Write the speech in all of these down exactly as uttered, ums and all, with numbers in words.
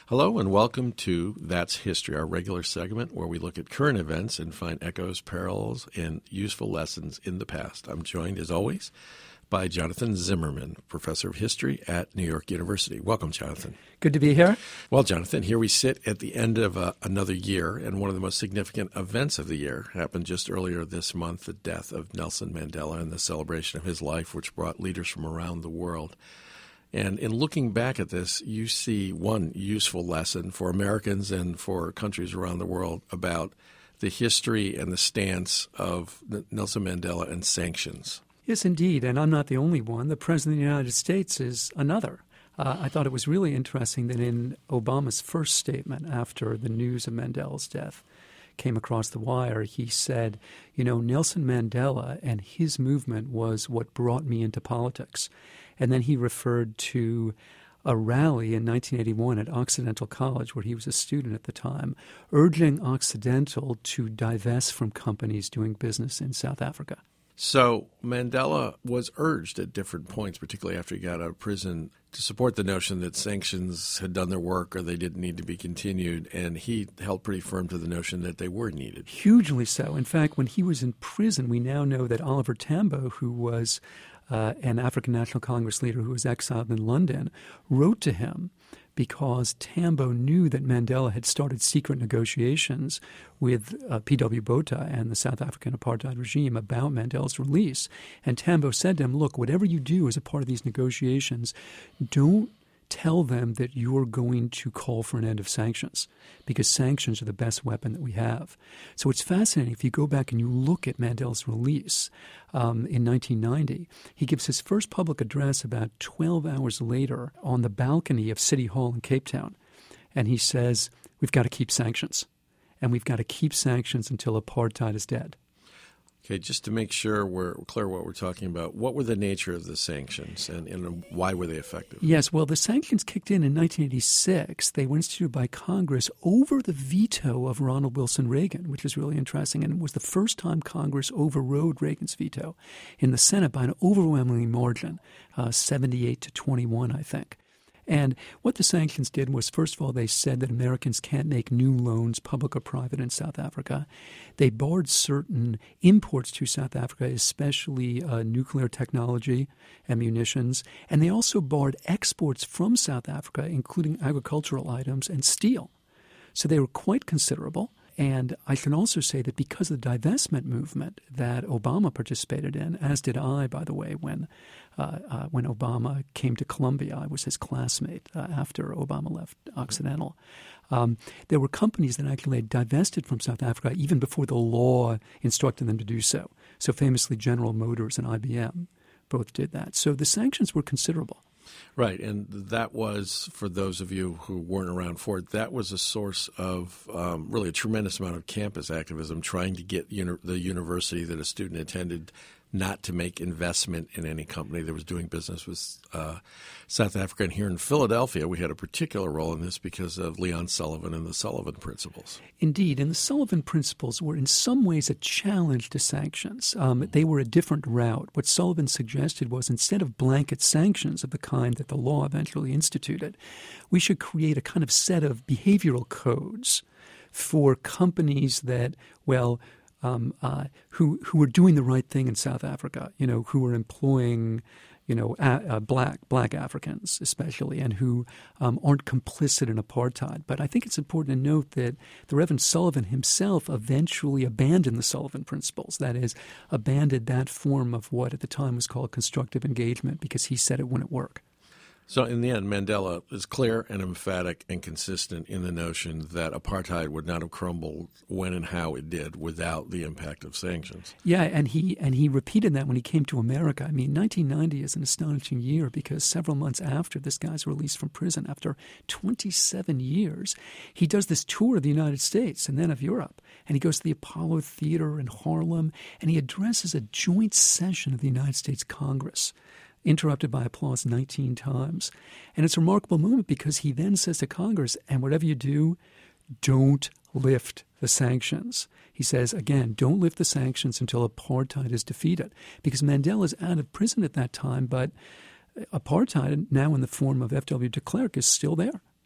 Hello and welcome to That's History, our regular segment where we look at current events and find echoes, parallels, and useful lessons in the past. I'm joined, as always, by Jonathan Zimmerman, professor of history at New York University. Welcome, Jonathan. Good to be here. Well, Jonathan, here we sit at the end of uh, another year, and one of the most significant events of the year happened just earlier this month, the death of Nelson Mandela and the celebration of his life, which brought leaders from around the world. And in looking back at this, you see one useful lesson for Americans and for countries around the world about the history and the stance of Nelson Mandela and sanctions. Yes, indeed. And I'm not the only one. The President of the United States is another. Uh, I thought it was really interesting that in Obama's first statement after the news of Mandela's death came across the wire, he said, you know, Nelson Mandela and his movement was what brought me into politics. And then he referred to a rally in nineteen eighty-one at Occidental College, where he was a student at the time, urging Occidental to divest from companies doing business in South Africa. So Mandela was urged at different points, particularly after he got out of prison, to support the notion that sanctions had done their work or they didn't need to be continued, and he held pretty firm to the notion that they were needed. Hugely so. In fact, when he was in prison, we now know that Oliver Tambo, who was uh, an African National Congress leader who was exiled in London, wrote to him because Tambo knew that Mandela had started secret negotiations with uh, P W Botha and the South African apartheid regime about Mandela's release. And Tambo said to him, look, whatever you do as a part of these negotiations, don't tell them that you're going to call for an end of sanctions, because sanctions are the best weapon that we have. So it's fascinating. If you go back and you look at Mandela's release um, in nineteen ninety, he gives his first public address about twelve hours later on the balcony of City Hall in Cape Town. And he says, we've got to keep sanctions. And we've got to keep sanctions until apartheid is dead. Okay, just to make sure we're clear what we're talking about, what were the nature of the sanctions and, and why were they effective? Yes, well, the sanctions kicked in in nineteen eighty-six. They were instituted by Congress over the veto of Ronald Wilson Reagan, which is really interesting, and it was the first time Congress overrode Reagan's veto in the Senate by an overwhelming margin, uh, seventy-eight to twenty-one, I think. And what the sanctions did was, first of all, they said that Americans can't make new loans, public or private, in South Africa. They barred certain imports to South Africa, especially uh, nuclear technology and munitions. And they also barred exports from South Africa, including agricultural items and steel. So they were quite considerable. And I can also say that because of the divestment movement that Obama participated in, as did I, by the way, when uh, uh, when Obama came to Columbia, I was his classmate uh, after Obama left Occidental. Um, there were companies that actually had divested from South Africa even before the law instructed them to do so. So famously, General Motors and I B M both did that. So the sanctions were considerable. Right, and that was, for those of you who weren't around for it, that was a source of um, really a tremendous amount of campus activism, trying to get uni- the university that a student attended not to make investment in any company that was doing business with uh, South Africa. And here in Philadelphia, we had a particular role in this because of Leon Sullivan and the Sullivan Principles. Indeed, and the Sullivan Principles were in some ways a challenge to sanctions. Um, they were a different route. What Sullivan suggested was, instead of blanket sanctions of the kind that the law eventually instituted, we should create a kind of set of behavioral codes for companies that, well, Um, uh, who who were doing the right thing in South Africa, you know, who were employing, you know, a, uh, black black Africans especially, and who um, aren't complicit in apartheid. But I think it's important to note that the Reverend Sullivan himself eventually abandoned the Sullivan Principles, that is, abandoned that form of what at the time was called constructive engagement, because he said it wouldn't work. So in the end, Mandela is clear and emphatic and consistent in the notion that apartheid would not have crumbled when and how it did without the impact of sanctions. Yeah, and he and he repeated that when he came to America. I mean, nineteen ninety is an astonishing year because several months after this guy's release from prison, after twenty-seven years, he does this tour of the United States and then of Europe. And he goes to the Apollo Theater in Harlem, and he addresses a joint session of the United States Congress, interrupted by applause nineteen times. And it's a remarkable moment because he then says to Congress, and whatever you do, don't lift the sanctions. He says, again, don't lift the sanctions until apartheid is defeated. Because Mandela's out of prison at that time, but apartheid, now in the form of F W de Klerk, is still there.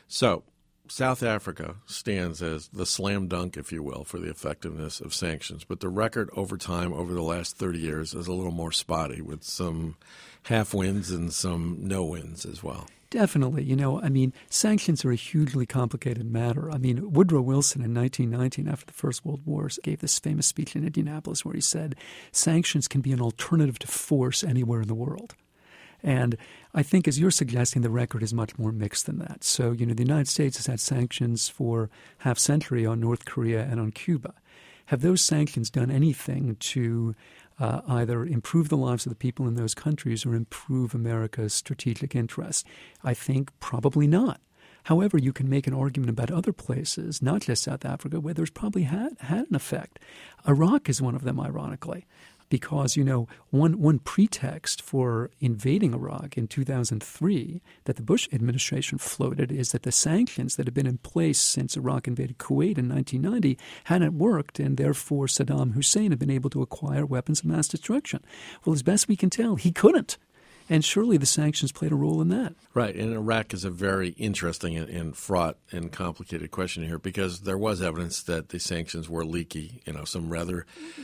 So South Africa stands as the slam dunk, if you will, for the effectiveness of sanctions. But the record over time, over the last thirty years, is a little more spotty with some half wins and some no wins as well. Definitely. You know, I mean, sanctions are a hugely complicated matter. I mean, Woodrow Wilson in nineteen nineteen, after the First World War, gave this famous speech in Indianapolis where he said, sanctions can be an alternative to force anywhere in the world. And I think, as you're suggesting, the record is much more mixed than that. So, you know, the United States has had sanctions for half century on North Korea and on Cuba. Have those sanctions done anything to uh, either improve the lives of the people in those countries or improve America's strategic interests? I think probably not. However, you can make an argument about other places, not just South Africa, where there's probably had, had an effect. Iraq is one of them, ironically. Because, you know, one one pretext for invading Iraq in two thousand three that the Bush administration floated is that the sanctions that had been in place since Iraq invaded Kuwait in nineteen ninety hadn't worked, and therefore Saddam Hussein had been able to acquire weapons of mass destruction. Well, as best we can tell, he couldn't. And surely the sanctions played a role in that. Right. And Iraq is a very interesting and, and fraught and complicated question here because there was evidence that the sanctions were leaky. You know, some rather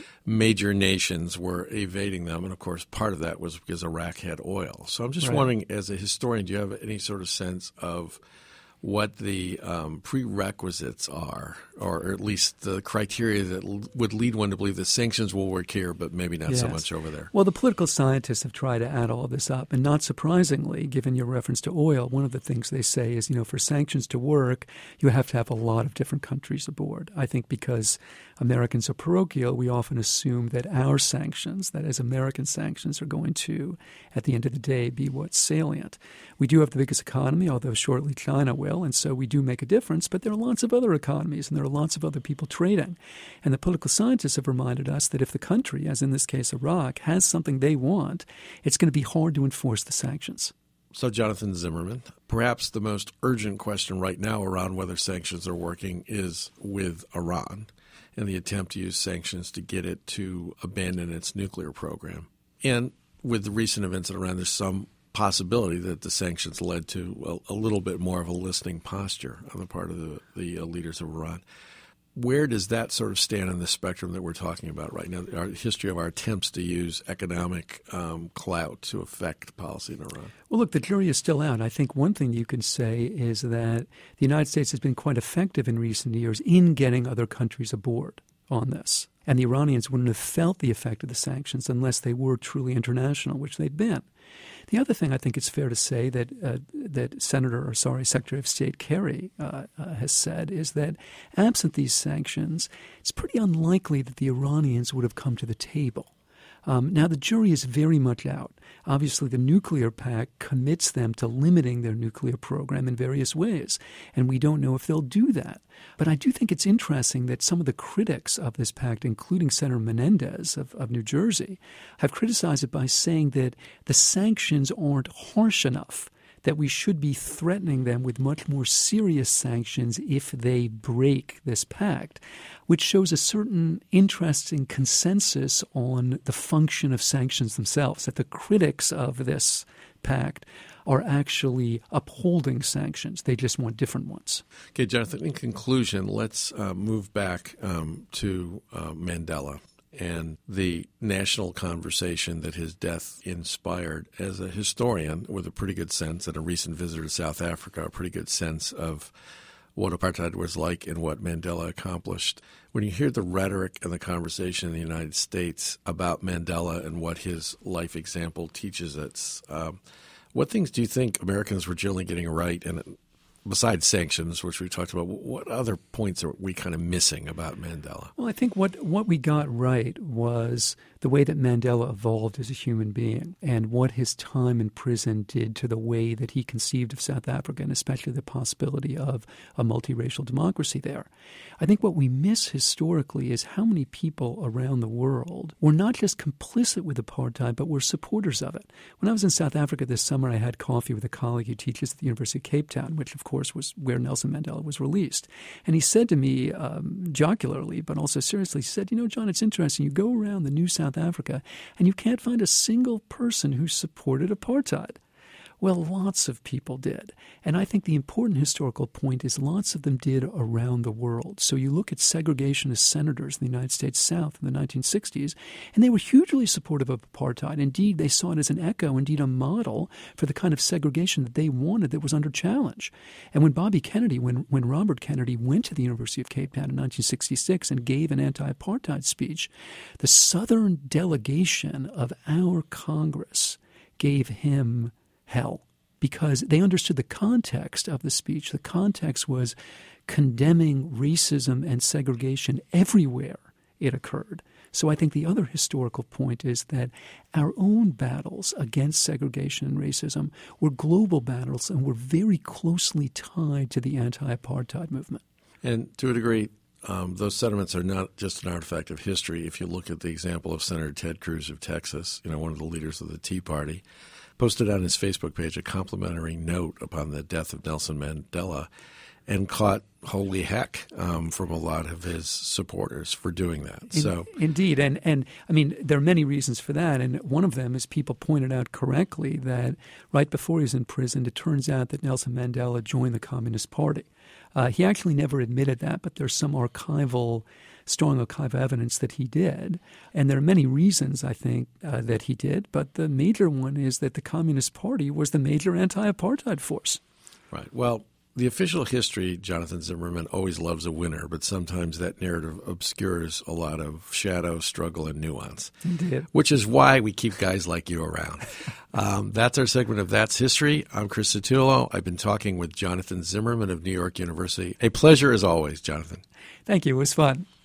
major nations were evading them. And, of course, part of that was because Iraq had oil. So I'm just Right. wondering, as a historian, do you have any sort of sense of what the um, prerequisites are, or at least the criteria that l- would lead one to believe that sanctions will work here, but maybe not so Yes. much over there? Well, the political scientists have tried to add all of this up. And not surprisingly, given your reference to oil, one of the things they say is, you know, for sanctions to work, you have to have a lot of different countries aboard. I think because Americans are parochial, we often assume that our sanctions, that is American sanctions, are going to, at the end of the day, be what's salient. We do have the biggest economy, although shortly China will, and so we do make a difference. But there are lots of other economies, and there are lots of other people trading. And the political scientists have reminded us that if the country, as in this case Iraq, has something they want, it's going to be hard to enforce the sanctions. So, Jonathan Zimmerman, perhaps the most urgent question right now around whether sanctions are working is with Iran and the attempt to use sanctions to get it to abandon its nuclear program. And with the recent events in Iran, there's some possibility that the sanctions led to a, a little bit more of a listening posture on the part of the, the uh, leaders of Iran. Where does that sort of stand on the spectrum that we're talking about right now, our history of our attempts to use economic um, clout to affect policy in Iran? Well, look, the jury is still out. I think one thing you can say is that the United States has been quite effective in recent years in getting other countries aboard on this. And the Iranians wouldn't have felt the effect of the sanctions unless they were truly international, which they've been. The other thing I think it's fair to say that uh, that Senator, or sorry, Secretary of State Kerry uh, uh, has said is that absent these sanctions, it's pretty unlikely that the Iranians would have come to the table. Um, now, the jury is very much out. Obviously, the nuclear pact commits them to limiting their nuclear program in various ways, and we don't know if they'll do that. But I do think it's interesting that some of the critics of this pact, including Senator Menendez of, of New Jersey, have criticized it by saying that the sanctions aren't harsh enough, that we should be threatening them with much more serious sanctions if they break this pact, which shows a certain interesting consensus on the function of sanctions themselves, that the critics of this pact are actually upholding sanctions. They just want different ones. Okay, Jonathan, in conclusion, let's uh, move back um, to uh, Mandela and the national conversation that his death inspired. As a historian with a pretty good sense, and a recent visitor to South Africa, a pretty good sense of what apartheid was like and what Mandela accomplished. When you hear the rhetoric and the conversation in the United States about Mandela and what his life example teaches us, um, what things do you think Americans were generally getting right? And besides sanctions, which we talked about, what other points are we kind of missing about Mandela? Well, I think what, what we got right was the way that Mandela evolved as a human being and what his time in prison did to the way that he conceived of South Africa, and especially the possibility of a multiracial democracy there. I think what we miss historically is how many people around the world were not just complicit with apartheid, but were supporters of it. When I was in South Africa this summer, I had coffee with a colleague who teaches at the University of Cape Town, which, of course, was where Nelson Mandela was released. And he said to me, um, jocularly, but also seriously, he said, you know, John, it's interesting. You go around the new South Africa and you can't find a single person who supported apartheid. Well, lots of people did. And I think the important historical point is lots of them did around the world. So you look at segregationist senators in the United States South in the nineteen sixties, and they were hugely supportive of apartheid. Indeed, they saw it as an echo, indeed a model for the kind of segregation that they wanted that was under challenge. And when Bobby Kennedy, when, when Robert Kennedy went to the University of Cape Town in nineteen sixty-six and gave an anti-apartheid speech, the Southern delegation of our Congress gave him hell because they understood the context of the speech. The context was condemning racism and segregation everywhere it occurred. So I think the other historical point is that our own battles against segregation and racism were global battles and were very closely tied to the anti-apartheid movement. And to a degree, um, those sentiments are not just an artifact of history. If you look at the example of Senator Ted Cruz of Texas, you know, one of the leaders of the Tea Party, posted on his Facebook page a complimentary note upon the death of Nelson Mandela and caught holy heck um, from a lot of his supporters for doing that. In, So, Indeed. And, and I mean, there are many reasons for that. And one of them is people pointed out correctly that right before he was in prison, it turns out that Nelson Mandela joined the Communist Party. Uh, he actually never admitted that, but there's some archival strong archival evidence that he did. And there are many reasons, I think, uh, that he did. But the major one is that the Communist Party was the major anti-apartheid force. Right. Well, the official history, Jonathan Zimmerman always loves a winner, but sometimes that narrative obscures a lot of shadow, struggle, and nuance. Indeed. Which is why we keep guys like you around. um, that's our segment of That's History. I'm Chris Satullo. I've been talking with Jonathan Zimmerman of New York University. A pleasure as always, Jonathan. Thank you. It was fun.